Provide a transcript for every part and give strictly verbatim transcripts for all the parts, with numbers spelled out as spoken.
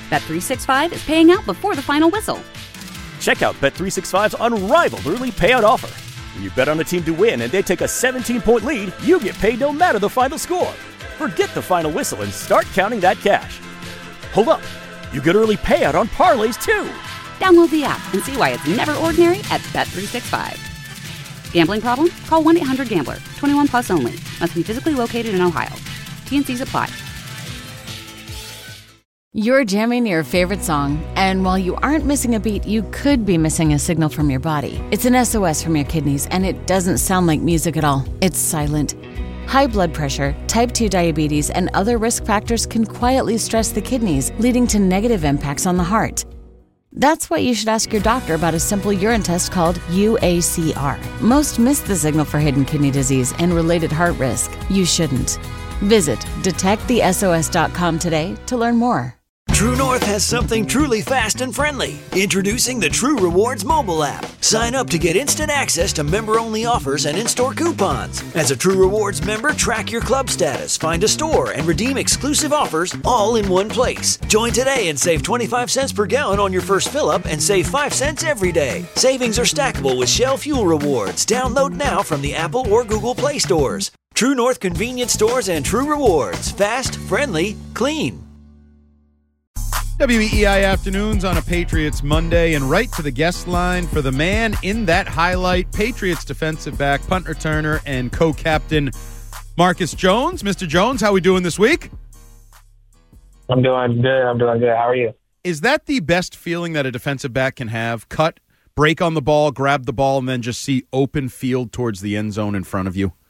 Bet three sixty-five is paying out before the final whistle. Check out Bet three sixty-five's unrivaled early payout offer. When you bet on a team to win and they take a seventeen-point lead, you get paid no matter the final score. Forget the final whistle and start counting that cash. Hold up. You get early payout on parlays, too. Download the app and see why it's never ordinary at Bet three sixty-five. Gambling problem? Call one eight hundred gambler. twenty-one plus only. Must be physically located in Ohio. T N Cs apply. You're jamming your favorite song, and while you aren't missing a beat, you could be missing a signal from your body. It's an S O S from your kidneys, and it doesn't sound like music at all. It's silent. High blood pressure, type two diabetes, and other risk factors can quietly stress the kidneys, leading to negative impacts on the heart. That's why you should ask your doctor about a simple urine test called U A C R. Most miss the signal for hidden kidney disease and related heart risk. You shouldn't. Visit detect the S O S dot com today to learn more. True North has something truly fast and friendly. Introducing the True Rewards mobile app. Sign up to get instant access to member-only offers and in-store coupons. As a True Rewards member, track your club status, find a store, and redeem exclusive offers all in one place. Join today and save twenty-five cents per gallon on your first fill-up and save five cents every day. Savings are stackable with Shell Fuel Rewards. Download now from the Apple or Google Play stores. True North Convenience Stores and True Rewards. Fast, friendly, clean. W E E I Afternoons on a Patriots Monday, and right to the guest line for the man in that highlight, Patriots defensive back, punt returner, and co-captain Marcus Jones. Mister Jones, how we doing this week? I'm doing good. I'm doing good. How are you? Is that the best feeling that a defensive back can have? Cut, break on the ball, grab the ball, and then just see open field towards the end zone in front of you?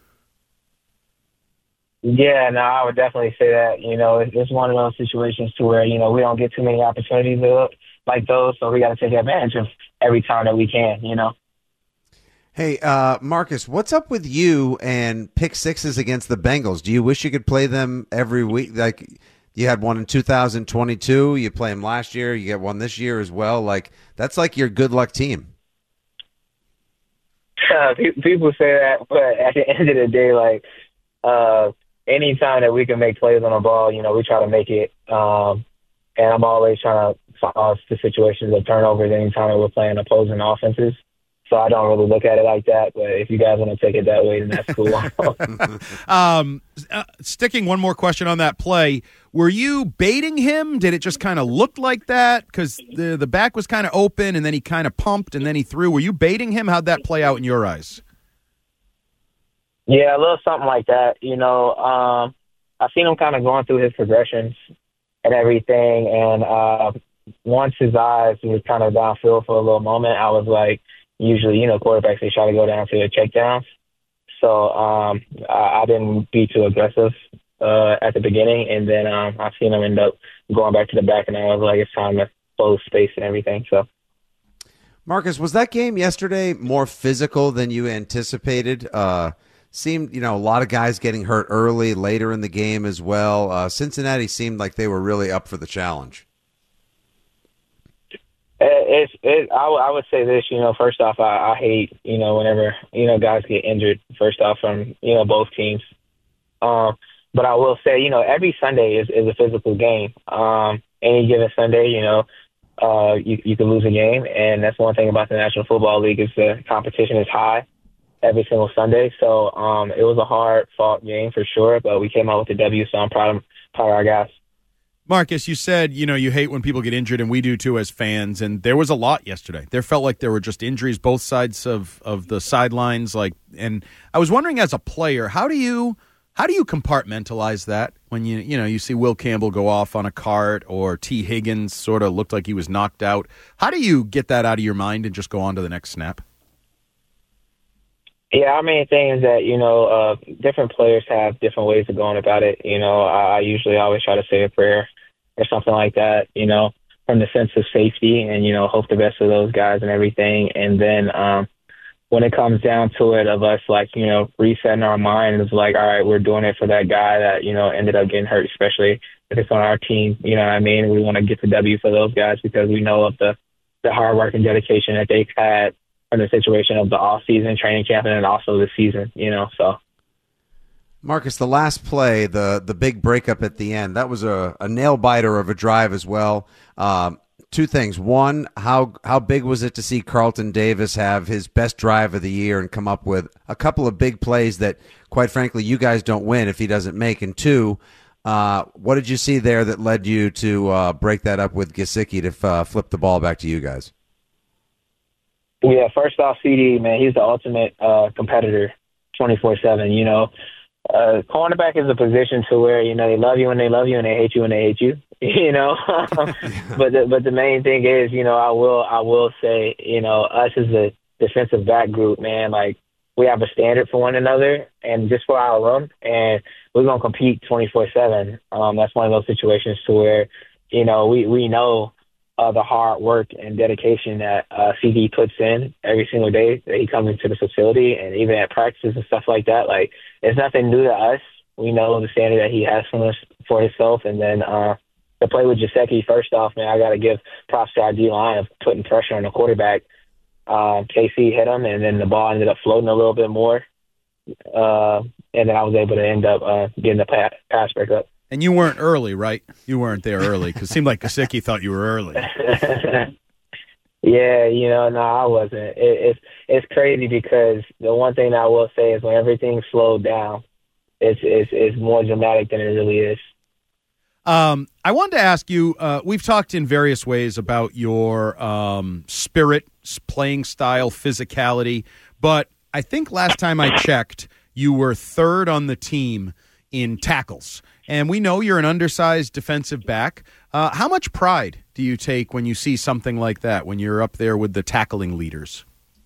Yeah, no, I would definitely say that. You know, it's, it's one of those situations to where, you know, we don't get too many opportunities like those, so we got to take advantage of every time that we can, you know. Hey, uh, Marcus, what's up with you and pick sixes against the Bengals? Do you wish you could play them every week? Like, you had one in two thousand twenty-two, you play them last year, you get one this year as well. Like, that's like your good luck team. Uh, people say that, but at the end of the day, like, uh, any time that we can make plays on the ball, you know, we try to make it. Um, and I'm always trying to solve the situations of turnovers anytime that we're playing opposing offenses. So I don't really look at it like that. But if you guys want to take it that way, then that's cool. um, uh, sticking one more question on that play, were you baiting him? Did it just kind of look like that? Because the, the back was kind of open, and then he kind of pumped, and then he threw. Were you baiting him? How'd that play out in your eyes? Yeah, a little something like that. You know, um, I've seen him kind of going through his progressions and everything. And uh, once his eyes was kind of downfield for a little moment, I was like, usually, you know, quarterbacks, they try to go down to the checkdowns. So um, I, I didn't be too aggressive uh, at the beginning. And then um, I've seen him end up going back to the back, and I was like, it's time to close space and everything. So. Marcus, was that game yesterday more physical than you anticipated? Uh Seemed, you know, a lot of guys getting hurt early, later in the game as well. Uh, Cincinnati seemed like they were really up for the challenge. It's, it, I, w- I would say this, you know, first off, I, I hate, you know, whenever, you know, guys get injured, first off, from, you know, both teams. Um, but I will say, you know, every Sunday is, is a physical game. Um, any given Sunday, you know, uh, you, you can lose a game. And that's one thing about the National Football League is the competition is high every single Sunday. So um, it was a hard-fought game for sure, but we came out with the W, so I'm proud of, proud of our guys. Marcus, you said, you know, you hate when people get injured, and we do too as fans, and there was a lot yesterday. There felt like there were just injuries both sides of, of the sidelines. Like, and I was wondering, as a player, how do you how do you compartmentalize that when you you know you see Will Campbell go off on a cart, or T. Higgins sort of looked like he was knocked out? How do you get that out of your mind and just go on to the next snap? Yeah, our main thing is that, you know, uh, different players have different ways of going about it. You know, I, I usually always try to say a prayer or something like that, you know, from the sense of safety and, you know, hope the best of those guys and everything. And then um, when it comes down to it of us, like, you know, resetting our mind, it's like, all right, we're doing it for that guy that, you know, ended up getting hurt, especially if it's on our team. You know what I mean? We want to get the W for those guys because we know of the, the hard work and dedication that they've had from the situation of the off-season training camp and then also the season, you know, so. Marcus, the last play, the the big breakup at the end, that was a, a nail biter of a drive as well. Um, two things. One, how how big was it to see Carlton Davis have his best drive of the year and come up with a couple of big plays that, quite frankly, you guys don't win if he doesn't make? And two, uh, what did you see there that led you to uh, break that up with Gesicki to uh, flip the ball back to you guys? Yeah, first off, C D, man, he's the ultimate uh, competitor twenty-four seven, you know. Uh, cornerback is a position to where, you know, they love you when they love you and they hate you when they hate you, you know. but the, but the main thing is, you know, I will I will say, you know, us as a defensive back group, man, like we have a standard for one another and just for our room, and we're gonna compete twenty-four seven. Um, that's one of those situations to where, you know, we we know uh, the hard work and dedication that uh, C D puts in every single day that he comes into the facility, and even at practices and stuff like that. Like, it's nothing new to us. We know the standard that he has for us, for himself. And then uh, the play with Gesicki, first off, man, I got to give props to our D-line of putting pressure on the quarterback. Uh, K C hit him, and then the ball ended up floating a little bit more. Uh, and then I was able to end up uh, getting the pass, pass break up. And you weren't early, right? You weren't there early because it seemed like Gesicki thought you were early. Yeah, you know, no, I wasn't. It, it's it's crazy because the one thing that I will say is when everything slowed down, it's it's, it's more dramatic than it really is. Um, I wanted to ask you, uh, we've talked in various ways about your um, spirit, playing style, physicality, but I think last time I checked, you were third on the team in tackles. And we know you're an undersized defensive back. Uh, how much pride do you take when you see something like that, when you're up there with the tackling leaders?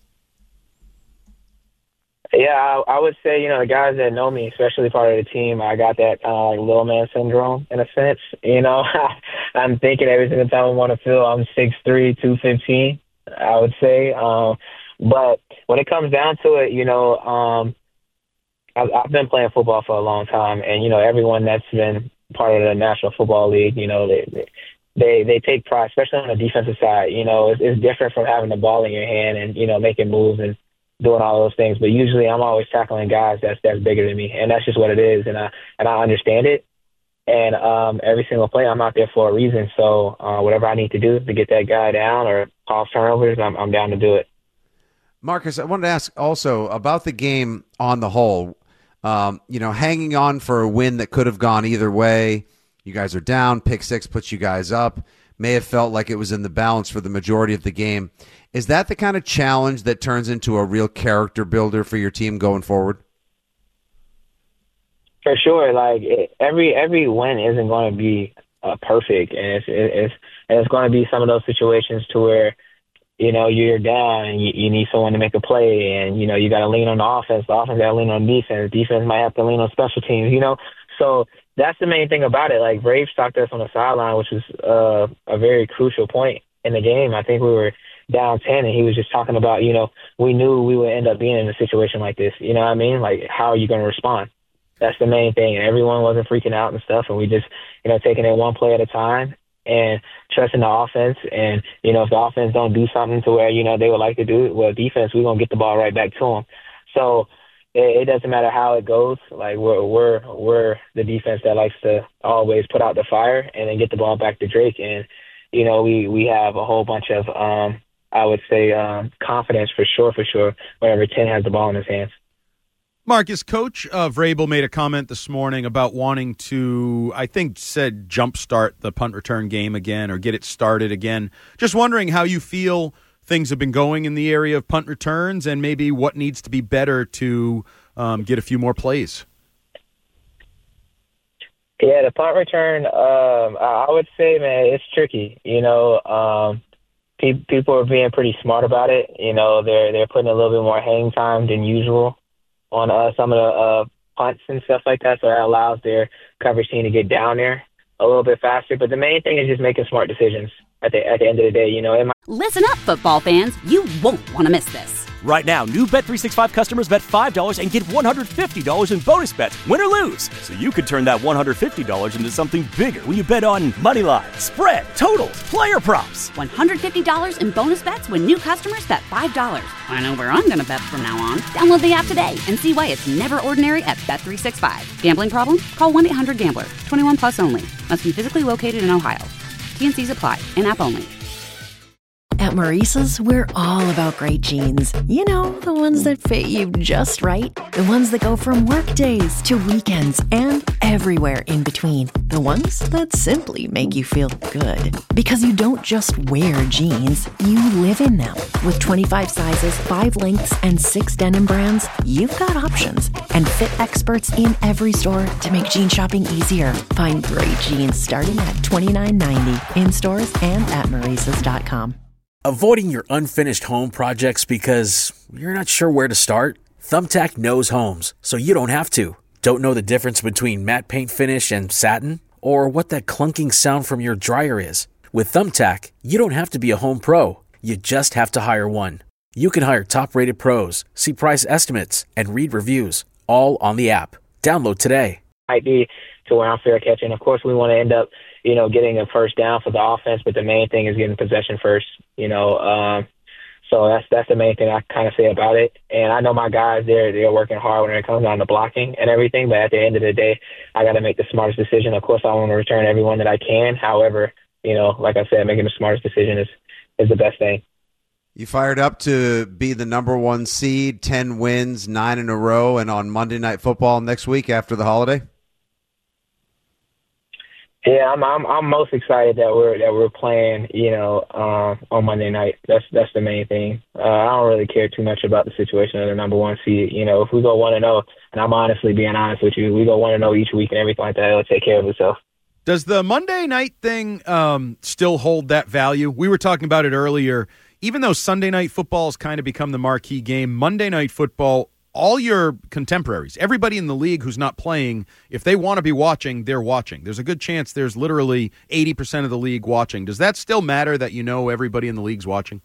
Yeah, I, I would say, you know, the guys that know me, especially part of the team, I got that kind of like little man syndrome in a sense. You know, I'm thinking every single time I want to feel I'm six three, two fifteen, I would say. Um, but when it comes down to it, you know, um, I've, I've been playing football for a long time, and, you know, everyone that's been part of the National Football League, you know, they they, they take pride, especially on the defensive side. You know, it's, it's different from having the ball in your hand and, you know, making moves and doing all those things. But usually I'm always tackling guys that's that's bigger than me, and that's just what it is, and I and I understand it. And um, every single play, I'm out there for a reason. So uh, whatever I need to do to get that guy down or cause turnovers, I'm, I'm down to do it. Marcus, I wanted to ask also about the game on the whole. Um, you know, hanging on for a win that could have gone either way. You guys are down. Pick six puts you guys up. May have felt like it was in the balance for the majority of the game. Is that the kind of challenge that turns into a real character builder for your team going forward? For sure. Like it, every every win isn't going to be uh, perfect, and it's it's and it's going to be some of those situations to where, you know, you're down and you, you need someone to make a play, and, you know, you got to lean on the offense. The offense got to lean on defense. Defense might have to lean on special teams, you know. So that's the main thing about it. Like, Braves talked to us on the sideline, which was uh, a very crucial point in the game. I think we were down ten, and he was just talking about, you know, we knew we would end up being in a situation like this. You know what I mean? Like, how are you going to respond? That's the main thing. And everyone wasn't freaking out and stuff, and we just, you know, taking it one play at a time and trusting the offense. And, you know, if the offense don't do something to where, you know, they would like to do it, well, defense, we're going to get the ball right back to them. So it, it doesn't matter how it goes. Like, we're, we're, we're the defense that likes to always put out the fire and then get the ball back to Drake. And, you know, we, we have a whole bunch of, um, I would say, um, confidence for sure, for sure, whenever ten has the ball in his hands. Marcus, Coach uh, Vrabel made a comment this morning about wanting to, I think, said jumpstart the punt return game again or get it started again. Just wondering how you feel things have been going in the area of punt returns and maybe what needs to be better to um, get a few more plays. Yeah, the punt return, um, I would say, man, it's tricky. You know, um, pe- people are being pretty smart about it. You know, they're they're putting a little bit more hang time than usual on uh, some of the uh, punts and stuff like that, so that allows their coverage team to get down there a little bit faster. But the main thing is just making smart decisions at the at the end of the day. You know, it might- Listen up, football fans. You won't want to miss this. Right now, new Bet three sixty-five customers bet five dollars and get one hundred fifty dollars in bonus bets, win or lose. So you could turn that one hundred fifty dollars into something bigger when you bet on money line, spread, totals, player props. one hundred fifty dollars in bonus bets when new customers bet five dollars. I know where I'm going to bet from now on. Download the app today and see why it's never ordinary at Bet three sixty-five. Gambling problem? Call one eight hundred gambler. twenty-one plus only. Must be physically located in Ohio. T N Cs apply. In-app only. At Maurice's, we're all about great jeans. You know, the ones that fit you just right. The ones that go from work days to weekends and everywhere in between. The ones that simply make you feel good. Because you don't just wear jeans, you live in them. With twenty-five sizes, five lengths, and six denim brands, you've got options. And fit experts in every store to make jean shopping easier. Find great jeans starting at twenty-nine ninety in stores and at Maurices dot com. Avoiding your unfinished home projects because you're not sure where to start? Thumbtack knows homes, so you don't have to. Don't know the difference between matte paint finish and satin? Or what that clunking sound from your dryer is? With Thumbtack, you don't have to be a home pro. You just have to hire one. You can hire top-rated pros, see price estimates, and read reviews, all on the app. Download today. Might be to where I'm fair catching. Of course, we want to end up, you know, getting a first down for the offense, but the main thing is getting possession first, you know. Um, so that's that's the main thing I kind of say about it. And I know my guys, they're, they're working hard when it comes down to blocking and everything, but at the end of the day, I got to make the smartest decision. Of course, I want to return everyone that I can. However, you know, like I said, making the smartest decision is, is the best thing. You fired up to be the number one seed, ten wins, nine in a row, and on Monday Night Football next week after the holiday? Yeah, I'm I'm I'm most excited that we're that we're playing, you know, uh, on Monday night. That's that's the main thing. Uh, I don't really care too much about the situation of the number one seed. You know, if we go one and zero, and I'm honestly being honest with you, we go one and zero each week and everything like that, it'll take care of itself. Does the Monday night thing um, still hold that value? We were talking about it earlier. Even though Sunday Night Football has kind of become the marquee game, Monday Night Football, all your contemporaries, everybody in the league who's not playing, if they want to be watching, they're watching. There's a good chance there's literally eighty percent of the league watching. Does that still matter that you know everybody in the league's watching?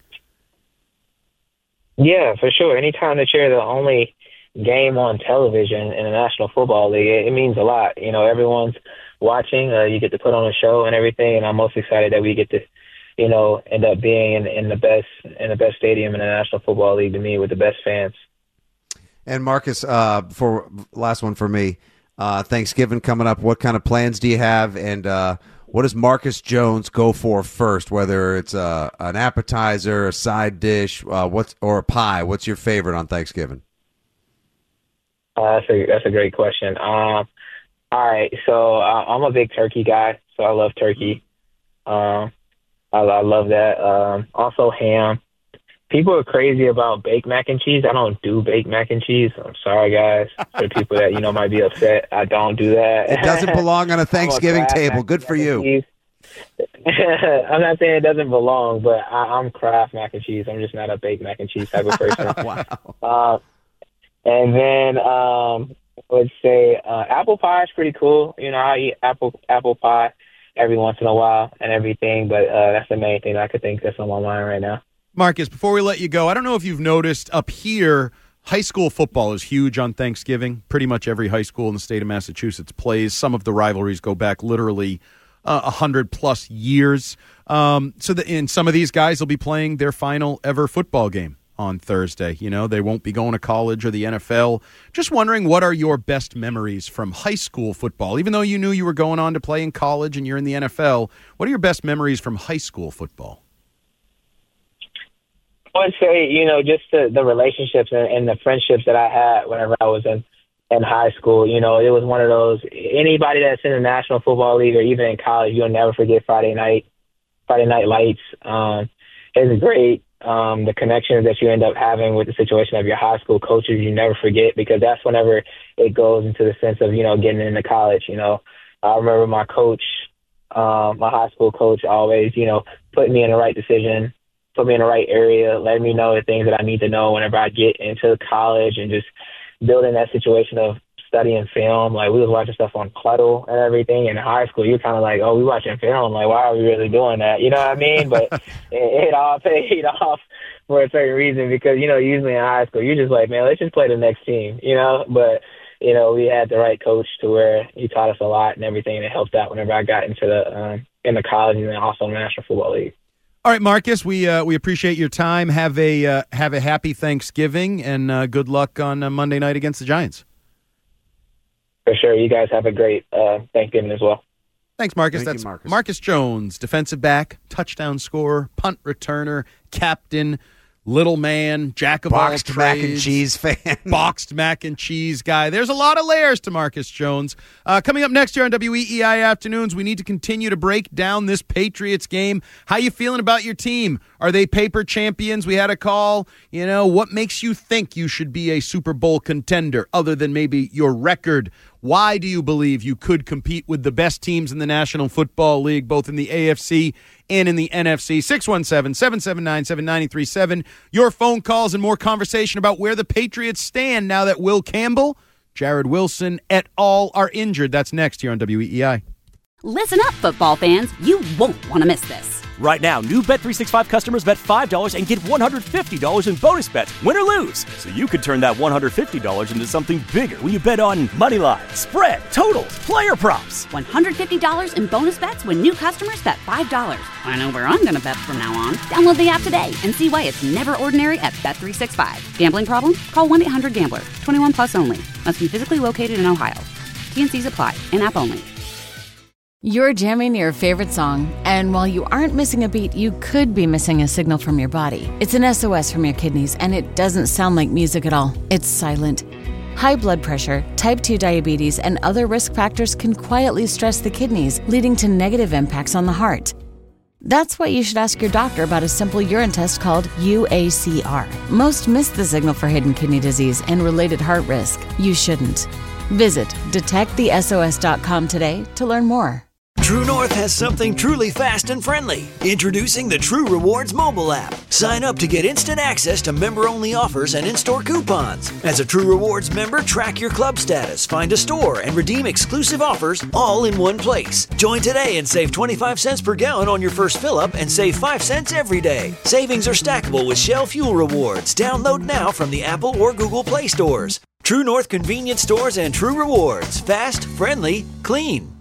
Yeah, for sure. Anytime that you're the only game on television in the National Football League, it, it means a lot. You know, everyone's watching. Uh, you get to put on a show and everything, and I'm most excited that we get to, you know, end up being in, in the best in the best stadium in the National Football League to me with the best fans. And Marcus, uh, for last one for me, uh, Thanksgiving coming up. What kind of plans do you have, and uh, what does Marcus Jones go for first? Whether it's uh, an appetizer, a side dish, uh, what's or a pie? What's your favorite on Thanksgiving? Uh, that's a that's a great question. Um, all right, so uh, I'm a big turkey guy, so I love turkey. Um, I, I love that. Um, also ham. People are crazy about baked mac and cheese. I don't do baked mac and cheese. I'm sorry, guys. For the people that, you know, might be upset, I don't do that. It doesn't belong on a Thanksgiving table. Good for you. I'm not saying it doesn't belong, but I, I'm Kraft mac and cheese. I'm just not a baked mac and cheese type of person. Wow. Uh, and then um, let's say uh, apple pie is pretty cool. You know, I eat apple apple pie every once in a while and everything, but uh, that's the main thing I could think that's on my mind right now. Marcus, before we let you go, I don't know if you've noticed up here, high school football is huge on Thanksgiving. Pretty much every high school in the state of Massachusetts plays. Some of the rivalries go back literally uh, one hundred plus years. Um, so the, and some of these guys will be playing their final ever football game on Thursday. You know, they won't be going to college or the N F L. Just wondering, what are your best memories from high school football? Even though you knew you were going on to play in college and you're in the N F L, what are your best memories from high school football? I would say, you know, just the, the relationships and, and the friendships that I had whenever I was in, in high school. You know, it was one of those, anybody that's in the National Football League or even in college, you'll never forget Friday night, Friday Night Lights. Um, it's great. Um, the connections that you end up having with the situation of your high school coaches, you never forget, because that's whenever it goes into the sense of, you know, getting into college. You know, I remember my coach, um, my high school coach always, you know, putting me in the right decision, put me in the right area, letting me know the things that I need to know whenever I get into college, and just building that situation of studying film. Like, we was watching stuff on Cluddle and everything. In high school, you're kind of like, oh, we watching film. Like, why are we really doing that? You know what I mean? But it, it all paid off for a certain reason because, you know, usually in high school, you're just like, man, let's just play the next team, you know? But, you know, we had the right coach to where he taught us a lot and everything, and it helped out whenever I got into the um, in the college and then also the National Football League. All right, Marcus, we uh, we appreciate your time. Have a uh, have a happy Thanksgiving, and uh, good luck on uh, Monday night against the Giants. For sure. You guys have a great uh, Thanksgiving as well. Thanks, Marcus. Thank That's you, Marcus. Marcus Jones, defensive back, touchdown scorer, punt returner, captain, little man, jack of Boxed all mac trades. and cheese fan. Boxed mac and cheese guy. There's a lot of layers to Marcus Jones. Uh, coming up next year on W E E I Afternoons, we need to continue to break down this Patriots game. How you feeling about your team? Are they paper champions? We had a call. You know, what makes you think you should be a Super Bowl contender other than maybe your record? Why do you believe you could compete with the best teams in the National Football League, both in the A F C and in the N F C? six one seven, seven seven nine, seven nine three seven. Your phone calls and more conversation about where the Patriots stand now that Will Campbell, Jared Wilson, et al. Are injured. That's next here on W E E I. Listen up, football fans. You won't want to miss this. Right now, new Bet three sixty-five customers bet five dollars and get one hundred fifty dollars in bonus bets, win or lose. So you could turn that one hundred fifty dollars into something bigger when you bet on money line, spread, totals, player props. one hundred fifty dollars in bonus bets when new customers bet five dollars. I know where I'm going to bet from now on. Download the app today and see why it's never ordinary at Bet three sixty-five. Gambling problem? Call one eight hundred gambler. twenty-one plus only. Must be physically located in Ohio. T N Cs apply. In-app only. You're jamming your favorite song, and while you aren't missing a beat, you could be missing a signal from your body. It's an S O S from your kidneys, and it doesn't sound like music at all. It's silent. High blood pressure, type two diabetes, and other risk factors can quietly stress the kidneys, leading to negative impacts on the heart. That's why you should ask your doctor about a simple urine test called U A C R. Most miss the signal for hidden kidney disease and related heart risk. You shouldn't. Visit detect the S O S dot com today to learn more. True North has something truly fast and friendly. Introducing the True Rewards mobile app. Sign up to get instant access to member-only offers and in-store coupons. As a True Rewards member, track your club status, find a store, and redeem exclusive offers all in one place. Join today and save twenty-five cents per gallon on your first fill-up and save five cents every day. Savings are stackable with Shell Fuel Rewards. Download now from the Apple or Google Play stores. True North Convenience Stores and True Rewards. Fast, friendly, clean.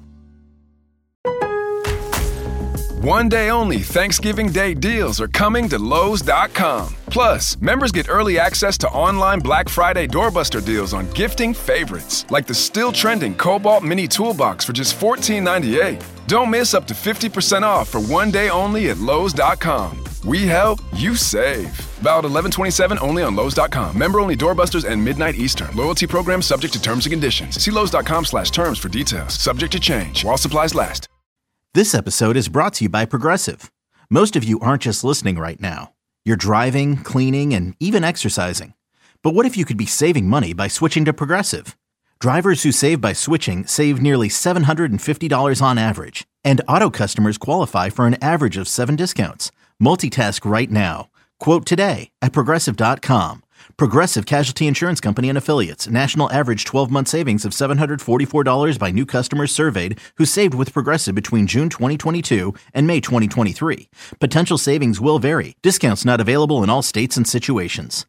One day only Thanksgiving Day deals are coming to Lowe's dot com. Plus, members get early access to online Black Friday doorbuster deals on gifting favorites, like the still trending Cobalt Mini Toolbox for just fourteen ninety-eight. Don't miss up to fifty percent off for one day only at Lowe's dot com. We help, you save. Valid eleven twenty-seven only on Lowe's dot com. Member only doorbusters and midnight Eastern. Loyalty program subject to terms and conditions. See Lowe's dot com slash terms for details. Subject to change while supplies last. This episode is brought to you by Progressive. Most of you aren't just listening right now. You're driving, cleaning, and even exercising. But what if you could be saving money by switching to Progressive? Drivers who save by switching save nearly seven hundred fifty dollars on average. And auto customers qualify for an average of seven discounts. Multitask right now. Quote today at Progressive dot com. Progressive Casualty Insurance Company and Affiliates. National average twelve-month savings of seven hundred forty-four dollars by new customers surveyed who saved with Progressive between June twenty twenty-two and May twenty twenty-three. Potential savings will vary. Discounts not available in all states and situations.